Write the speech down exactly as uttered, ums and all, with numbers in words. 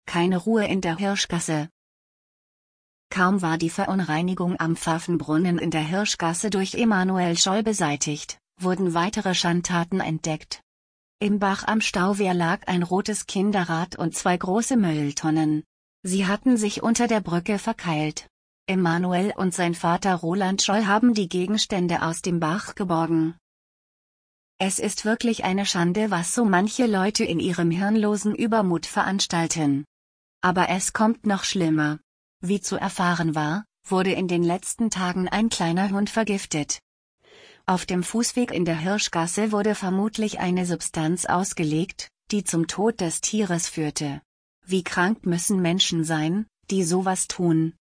keine Ruhe in der Hirschgasse. Kaum war die Verunreinigung am Pfaffenbrunnen in der Hirschgasse durch Emanuel Scholl beseitigt, wurden weitere Schandtaten entdeckt. Im Bach am Stauwehr lag ein rotes Kinderrad und zwei große Mülltonnen. Sie hatten sich unter der Brücke verkeilt. Emanuel und sein Vater Roland Scholl haben die Gegenstände aus dem Bach geborgen. Es ist wirklich eine Schande, was so manche Leute in ihrem hirnlosen Übermut veranstalten. Aber es kommt noch schlimmer. Wie zu erfahren war, wurde in den letzten Tagen ein kleiner Hund vergiftet. Auf dem Fußweg in der Hirschgasse wurde vermutlich eine Substanz ausgelegt, die zum Tod des Tieres führte. Wie krank müssen Menschen sein, die sowas tun?